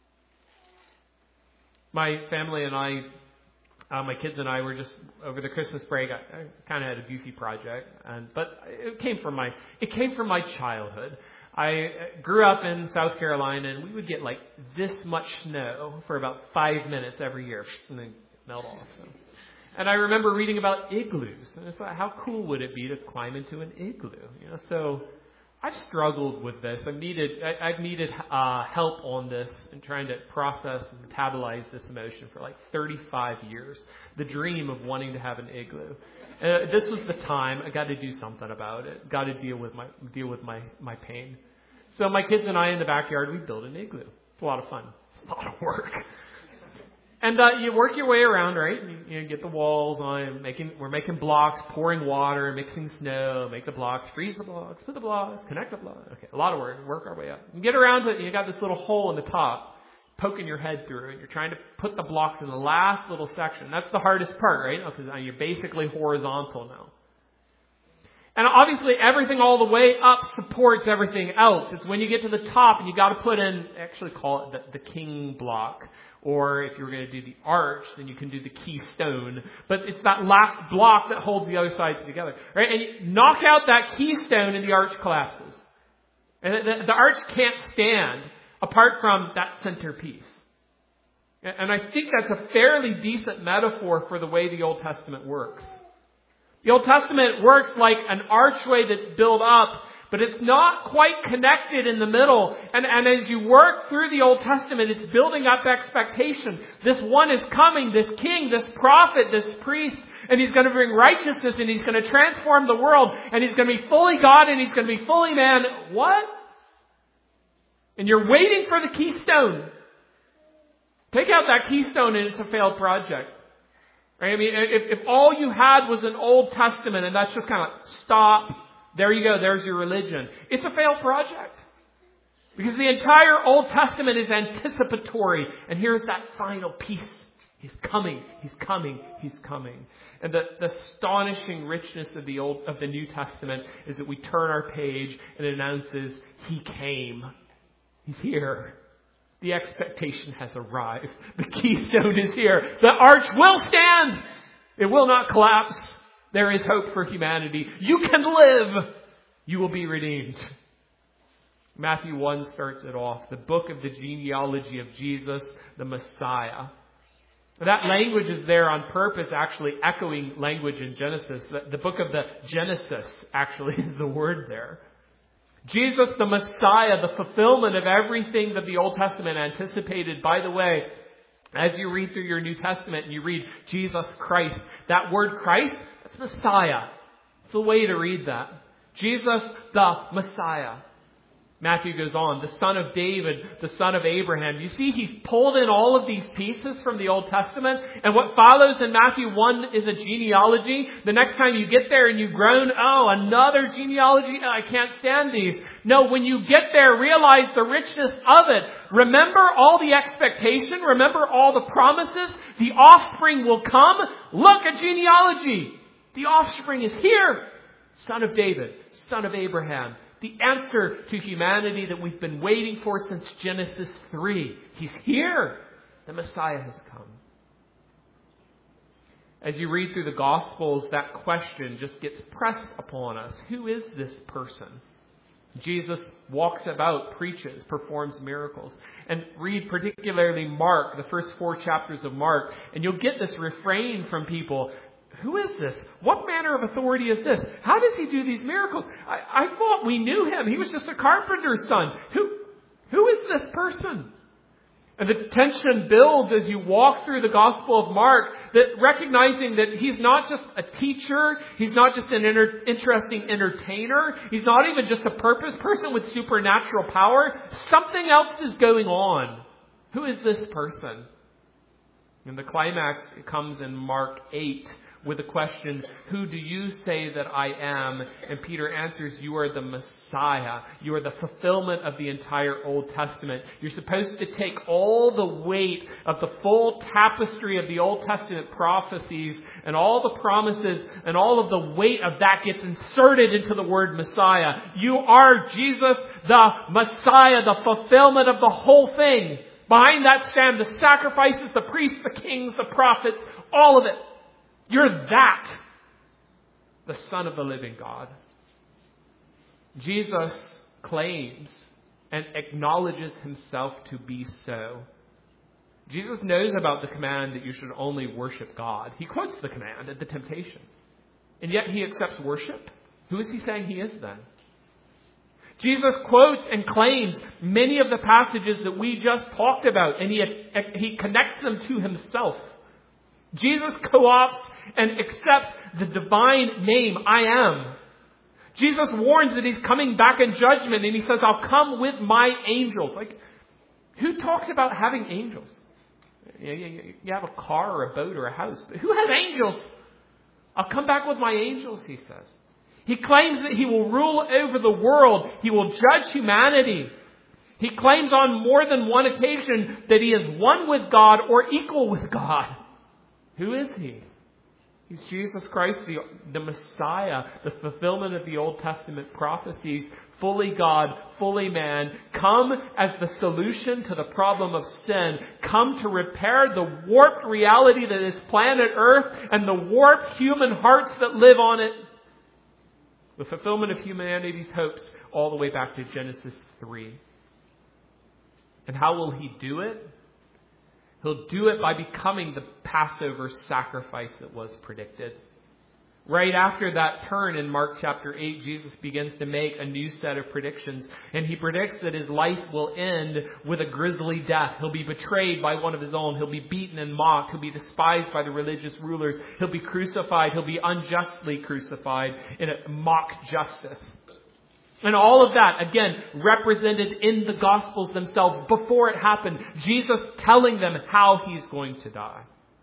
My family and I, my kids and I were just over the Christmas break. I kind of had a goofy project, but it came from my childhood. I grew up in South Carolina, and we would get like this much snow for about 5 minutes every year, and then melt off. And I remember reading about igloos, and I thought, how cool would it be to climb into an igloo? So I've struggled with this. I've needed help on this and trying to process and metabolize this emotion for like 35 years. The dream of wanting to have an igloo. This was the time. I got to do something about it. Got to deal with my pain. So my kids and I in the backyard, we built an igloo. It's a lot of fun. It's a lot of work. And you work your way around, right? You get the walls on. We're making blocks, pouring water, mixing snow, make the blocks, freeze the blocks, put the blocks, connect the blocks. Okay, a lot of work. Work our way up. You get around to it, and you got this little hole in the top, poking your head through it. You're trying to put the blocks in the last little section. That's the hardest part, right? Because you're basically horizontal now. And obviously everything all the way up supports everything else. It's when you get to the top and you got to put in, actually call it the king block. Or if you're going to do the arch, then you can do the keystone. But it's that last block that holds the other sides together. Right? And you knock out that keystone and the arch collapses. And the arch can't stand apart from that centerpiece. And I think that's a fairly decent metaphor for the way the Old Testament works. The Old Testament works like an archway that's built up, but it's not quite connected in the middle. And as you work through the Old Testament, it's building up expectation. This one is coming, this king, this prophet, this priest, and he's going to bring righteousness, and he's going to transform the world, and he's going to be fully God, and he's going to be fully man. What? And you're waiting for the keystone. Take out that keystone and it's a failed project. Right? I mean, if all you had was an Old Testament and that's just kind of stop, there you go, there's your religion. It's a failed project. Because the entire Old Testament is anticipatory. And here's that final piece. He's coming, he's coming, he's coming. And the astonishing richness of the New Testament is that we turn our page and it announces, He came. He's here. The expectation has arrived. The keystone is here. The arch will stand. It will not collapse. There is hope for humanity. You can live. You will be redeemed. Matthew 1 starts it off. The book of the genealogy of Jesus, the Messiah. That language is there on purpose, actually echoing language in Genesis. The book of the Genesis actually is the word there. Jesus, the Messiah, the fulfillment of everything that the Old Testament anticipated. By the way, as you read through your New Testament and you read Jesus Christ, that word Christ, that's Messiah. It's the way to read that. Jesus, the Messiah. Matthew goes on, the son of David, the son of Abraham. You see, he's pulled in all of these pieces from the Old Testament. And what follows in Matthew 1 is a genealogy. The next time you get there and you groan, oh, another genealogy? I can't stand these. No, when you get there, realize the richness of it. Remember all the expectation. Remember all the promises. The offspring will come. Look at genealogy. The offspring is here. Son of David, son of Abraham. The answer to humanity that we've been waiting for since Genesis 3. He's here. The Messiah has come. As you read through the Gospels, that question just gets pressed upon us. Who is this person? Jesus walks about, preaches, performs miracles. And read particularly Mark, the first 4 chapters of Mark, and you'll get this refrain from people. Who is this? What manner of authority is this? How does he do these miracles? I thought we knew him. He was just a carpenter's son. Who is this person? And the tension builds as you walk through the Gospel of Mark, that recognizing that he's not just a teacher, he's not just an interesting entertainer, he's not even just a purpose person with supernatural power. Something else is going on. Who is this person? And the climax comes in Mark 8. With the question, who do you say that I am? And Peter answers, you are the Messiah. You are the fulfillment of the entire Old Testament. You're supposed to take all the weight of the full tapestry of the Old Testament prophecies and all the promises, and all of the weight of that gets inserted into the word Messiah. You are Jesus, the Messiah, the fulfillment of the whole thing. Behind that stand the sacrifices, the priests, the kings, the prophets, all of it. You're that, the Son of the living God. Jesus claims and acknowledges himself to be so. Jesus knows about the command that you should only worship God. He quotes the command at the temptation. And yet he accepts worship. Who is he saying he is then? Jesus quotes and claims many of the passages that we just talked about, and he connects them to himself. Jesus co-opts and accepts the divine name, I am. Jesus warns that he's coming back in judgment, and he says, I'll come with my angels. Like, who talks about having angels? You have a car or a boat or a house, but who has angels? I'll come back with my angels, he says. He claims that he will rule over the world. He will judge humanity. He claims on more than one occasion that he is one with God or equal with God. Who is he? He's Jesus Christ, the Messiah, the fulfillment of the Old Testament prophecies, fully God, fully man, come as the solution to the problem of sin, come to repair the warped reality that is planet Earth and the warped human hearts that live on it. The fulfillment of humanity's hopes all the way back to Genesis 3. And how will he do it? He'll do it by becoming the Passover sacrifice that was predicted. Right after that turn in Mark chapter 8, Jesus begins to make a new set of predictions. And he predicts that his life will end with a grisly death. He'll be betrayed by one of his own. He'll be beaten and mocked. He'll be despised by the religious rulers. He'll be crucified. He'll be unjustly crucified in a mock justice. And all of that, again, represented in the Gospels themselves before it happened. Jesus telling them how he's going to die.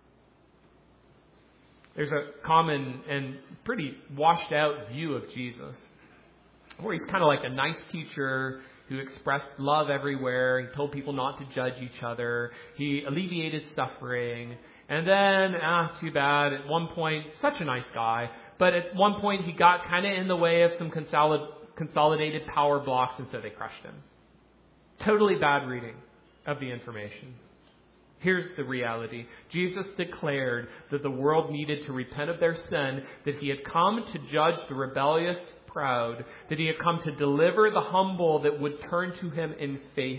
There's a common and pretty washed out view of Jesus, where he's kind of like a nice teacher who expressed love everywhere. He told people not to judge each other. He alleviated suffering. And then, too bad, at one point, such a nice guy, but at one point he got kind of in the way of some consolidated power blocks, and so they crushed him. Totally bad reading of the information. Here's the reality. Jesus declared that the world needed to repent of their sin, that he had come to judge the rebellious proud, that he had come to deliver the humble that would turn to him in faith.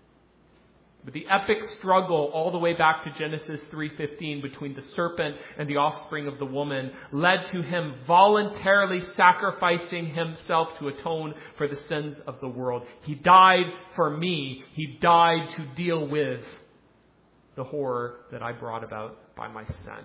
But the epic struggle all the way back to Genesis 3:15 between the serpent and the offspring of the woman led to him voluntarily sacrificing himself to atone for the sins of the world. He died for me. He died to deal with the horror that I brought about by my sin.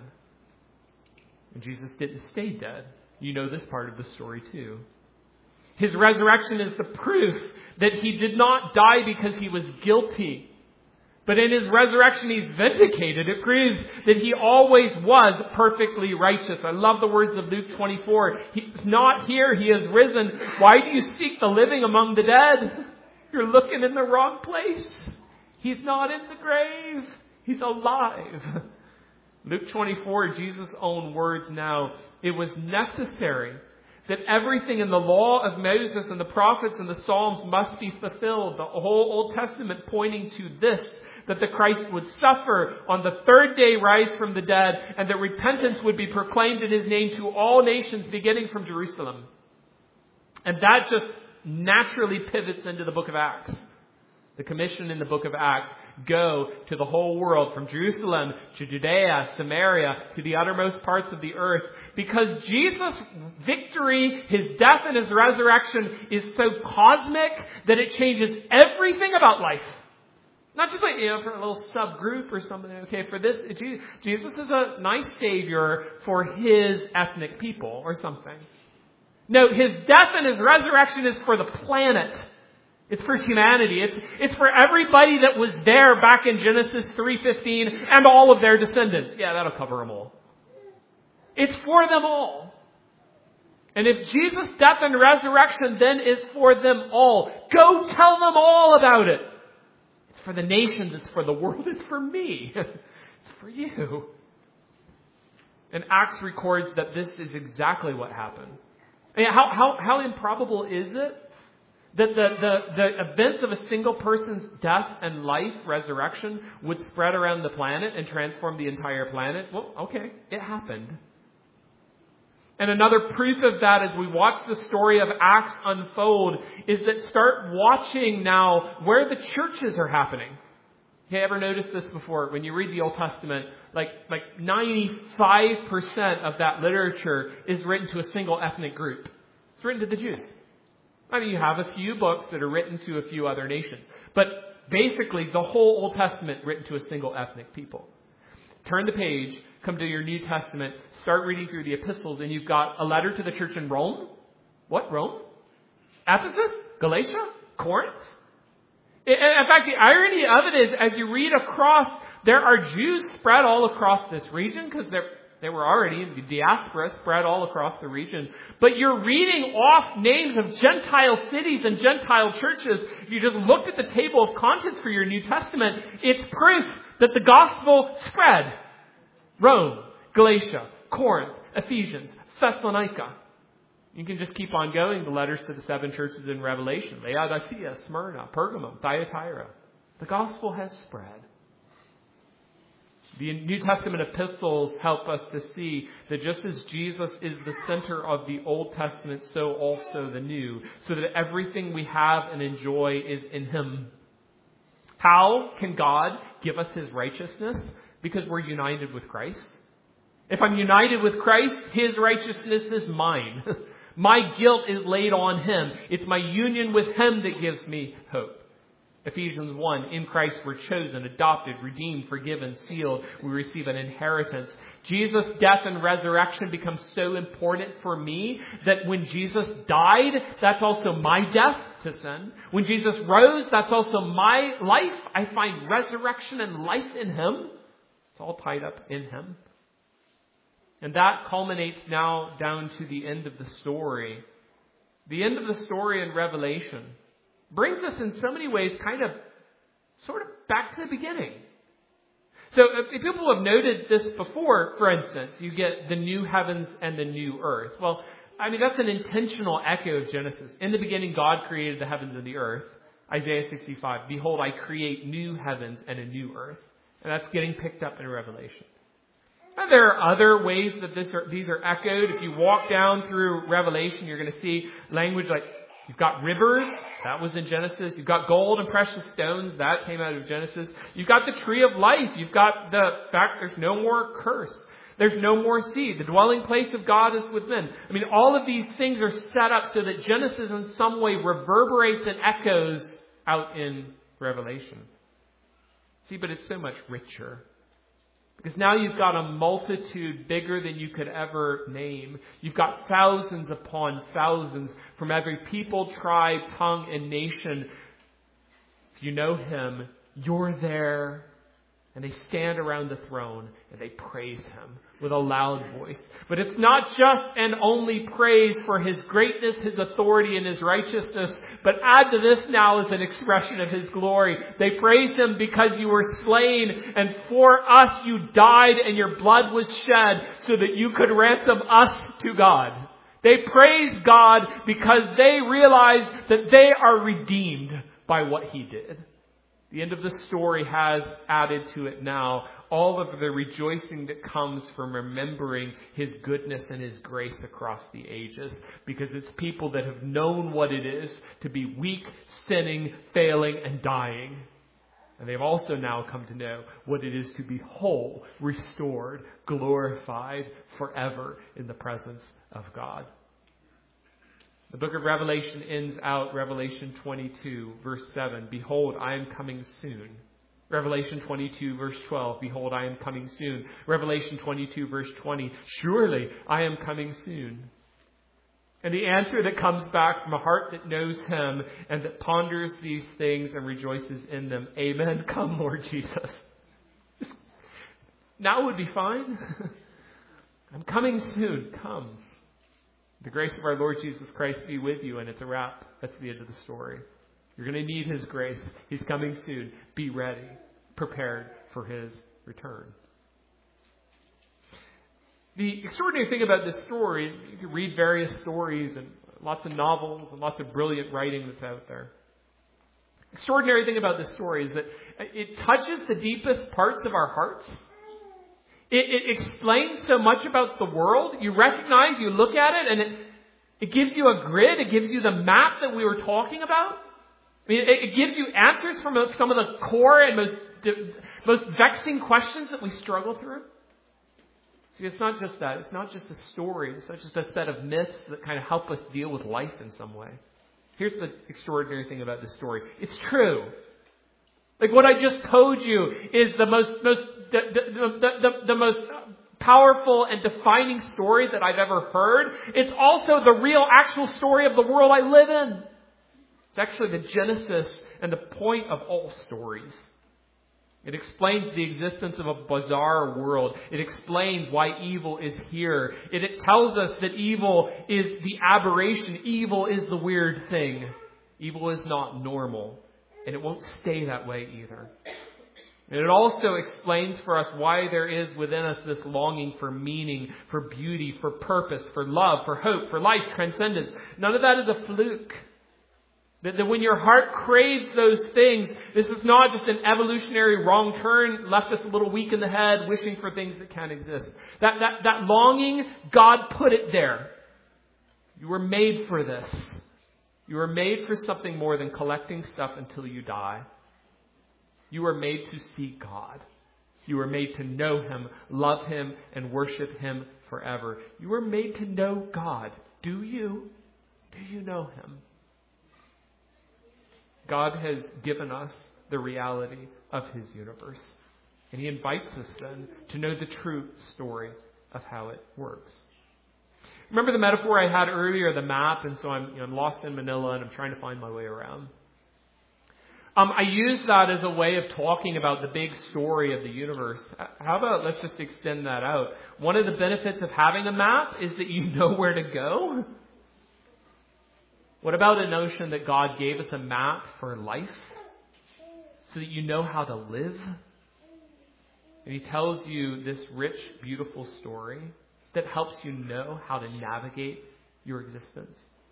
And Jesus didn't stay dead. You know this part of the story too. His resurrection is the proof that he did not die because he was guilty. But in his resurrection, he's vindicated. It proves that he always was perfectly righteous. I love the words of Luke 24. He's not here. He has risen. Why do you seek the living among the dead? You're looking in the wrong place. He's not in the grave. He's alive. Luke 24, Jesus' own words now. It was necessary that everything in the law of Moses and the prophets and the Psalms must be fulfilled. The whole Old Testament pointing to this, that the Christ would suffer, on the third day rise from the dead, and that repentance would be proclaimed in his name to all nations, beginning from Jerusalem. And that just naturally pivots into the book of Acts. The commission in the book of Acts, go to the whole world, from Jerusalem to Judea, Samaria, to the uttermost parts of the earth. Because Jesus' victory, his death and his resurrection is so cosmic that it changes everything about life. Not just like, for a little subgroup or something. Okay, for this, Jesus is a nice savior for his ethnic people or something. No, his death and his resurrection is for the planet. It's for humanity. It's for everybody that was there back in Genesis 3:15 and all of their descendants. Yeah, that'll cover them all. It's for them all. And if Jesus' death and resurrection then is for them all, go tell them all about it. It's for the nations. It's for the world. It's for me. It's for you. And Acts records that this is exactly what happened. I mean, how improbable is it that the events of a single person's death and life, resurrection, would spread around the planet and transform the entire planet? Well, okay, it happened. And another proof of that as we watch the story of Acts unfold is that start watching now where the churches are happening. Okay, ever noticed this before? When you read the Old Testament, like 95% of that literature is written to a single ethnic group. It's written to the Jews. I mean, you have a few books that are written to a few other nations. But basically, the whole Old Testament written to a single ethnic people. Turn the page, come to your New Testament, start reading through the epistles, and you've got a letter to the church in Rome. What, Rome? Ephesus? Galatia? Corinth? In fact, the irony of it is, as you read across, there are Jews spread all across this region, because they were already in the diaspora, spread all across the region. But you're reading off names of Gentile cities and Gentile churches. If you just looked at the table of contents for your New Testament, it's proof that the gospel spread. Rome, Galatia, Corinth, Ephesians, Thessalonica. You can just keep on going. The letters to the 7 churches in Revelation. Laodicea, Smyrna, Pergamum, Thyatira. The gospel has spread. The New Testament epistles help us to see that just as Jesus is the center of the Old Testament, so also the New. So that everything we have and enjoy is in Him. How can God give us His righteousness? Because we're united with Christ. If I'm united with Christ, His righteousness is mine. My guilt is laid on Him. It's my union with Him that gives me hope. Ephesians 1, in Christ we're chosen, adopted, redeemed, forgiven, sealed. We receive an inheritance. Jesus' death and resurrection becomes so important for me that when Jesus died, that's also my death to sin. When Jesus rose, that's also my life. I find resurrection and life in Him. It's all tied up in Him. And that culminates now down to the end of the story. The end of the story in Revelation brings us in so many ways sort of back to the beginning. So if people have noted this before, for instance, you get the new heavens and the new earth. Well, I mean, that's an intentional echo of Genesis. In the beginning, God created the heavens and the earth. Isaiah 65, behold, I create new heavens and a new earth. And that's getting picked up in Revelation. And there are other ways that these are echoed. If you walk down through Revelation, you're going to see language like, you've got rivers, that was in Genesis. You've got gold and precious stones, that came out of Genesis. You've got the tree of life. You've got the fact there's no more curse. There's no more seed. The dwelling place of God is with men. I mean, all of these things are set up so that Genesis in some way reverberates and echoes out in Revelation. See, but it's so much richer. Because now you've got a multitude bigger than you could ever name. You've got thousands upon thousands from every people, tribe, tongue, and nation. If you know Him, you're there. And they stand around the throne and they praise Him with a loud voice. But it's not just and only praise for His greatness, His authority, and His righteousness. But add to this now as an expression of His glory. They praise Him because you were slain and for us you died and your blood was shed so that you could ransom us to God. They praise God because they realize that they are redeemed by what He did. The end of the story has added to it now all of the rejoicing that comes from remembering His goodness and His grace across the ages. Because it's people that have known what it is to be weak, sinning, failing, and dying. And they've also now come to know what it is to be whole, restored, glorified forever in the presence of God. The book of Revelation ends out, Revelation 22, verse 7. Behold, I am coming soon. Revelation 22, verse 12. Behold, I am coming soon. Revelation 22, verse 20. Surely I am coming soon. And the answer that comes back from a heart that knows Him and that ponders these things and rejoices in them. Amen. Come, Lord Jesus. Now would be fine. I'm coming soon. Come. The grace of our Lord Jesus Christ be with you, and it's a wrap. That's the end of the story. You're going to need His grace. He's coming soon. Be ready, prepared for His return. The extraordinary thing about this story, you can read various stories and lots of novels and lots of brilliant writing that's out there. Extraordinary thing about this story is that it touches the deepest parts of our hearts. It explains so much about the world. You recognize, you look at it, and it gives you a grid. It gives you the map that we were talking about. I mean, it gives you answers from some of the core and most vexing questions that we struggle through. See, it's not just that. It's not just a story. It's not just a set of myths that kind of help us deal with life in some way. Here's the extraordinary thing about this story. It's true. Like what I just told you is the most powerful and defining story that I've ever heard. It's also the real actual story of the world I live in. It's actually the genesis and the point of all stories. It explains the existence of a bizarre world. It explains why evil is here. It tells us that evil is the aberration. Evil is the weird thing. Evil is not normal. And it won't stay that way either. And it also explains for us why there is within us this longing for meaning, for beauty, for purpose, for love, for hope, for life, transcendence. None of that is a fluke. That when your heart craves those things, this is not just an evolutionary wrong turn, left us a little weak in the head, wishing for things that can't exist. That longing, God put it there. You were made for this. You were made for something more than collecting stuff until you die. You were made to see God. You were made to know Him, love Him, and worship Him forever. You were made to know God. Do you? Do you know Him? God has given us the reality of His universe. And He invites us then to know the true story of how it works. Remember the metaphor I had earlier, the map, and so I'm lost in Manila and I'm trying to find my way around. I use that as a way of talking about the big story of the universe. How about let's just extend that out? One of the benefits of having a map is that you know where to go. What about a notion that God gave us a map for life so that you know how to live? And He tells you this rich, beautiful story that helps you know how to navigate your existence.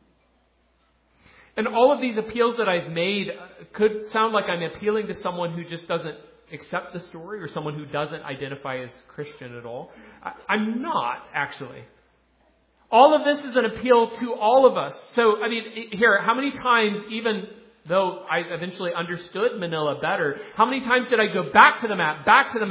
And all of these appeals that I've made could sound like I'm appealing to someone who just doesn't accept the story or someone who doesn't identify as Christian at all. I'm not, actually. All of this is an appeal to all of us. So, here, how many times, even though I eventually understood Manila better, how many times did I go back to the map,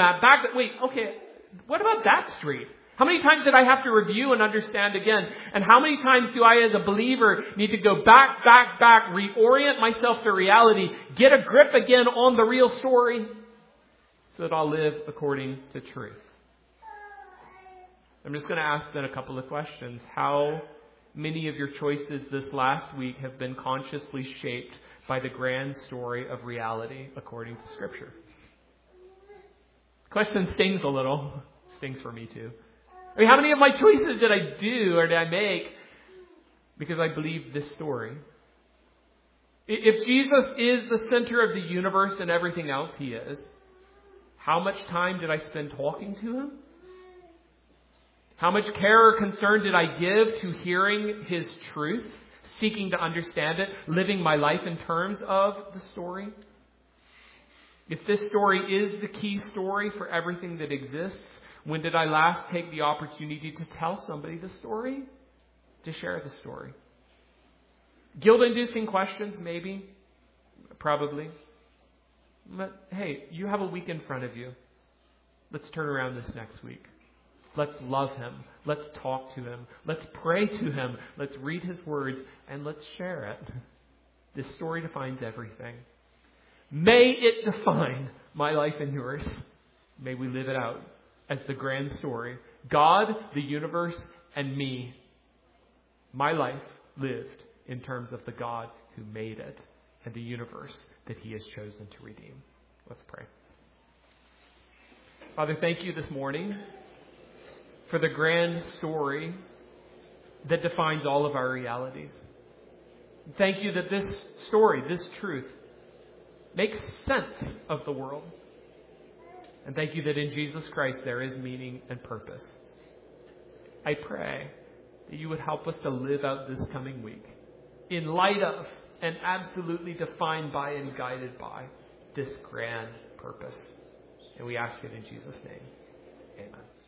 what about that street? How many times did I have to review and understand again? And how many times do I, as a believer, need to go back, reorient myself to reality, get a grip again on the real story so that I'll live according to truth? I'm just going to ask then a couple of questions. How many of your choices this last week have been consciously shaped by the grand story of reality according to Scripture? The question stings a little. Stings for me too. How many of my choices did I do or did I make because I believed this story? If Jesus is the center of the universe and everything else He is, how much time did I spend talking to Him? How much care or concern did I give to hearing His truth, seeking to understand it, living my life in terms of the story? If this story is the key story for everything that exists, when did I last take the opportunity to tell somebody the story? To share the story? Guilt-inducing questions, maybe. Probably. But hey, you have a week in front of you. Let's turn around this next week. Let's love Him. Let's talk to Him. Let's pray to Him. Let's read His words and let's share it. This story defines everything. May it define my life and yours. May we live it out as the grand story. God, the universe, and me. My life lived in terms of the God who made it and the universe that He has chosen to redeem. Let's pray. Father, thank you this morning for the grand story that defines all of our realities. Thank you that this story, this truth, makes sense of the world. And thank you that in Jesus Christ there is meaning and purpose. I pray that you would help us to live out this coming week in light of and absolutely defined by and guided by this grand purpose. And we ask it in Jesus' name. Amen.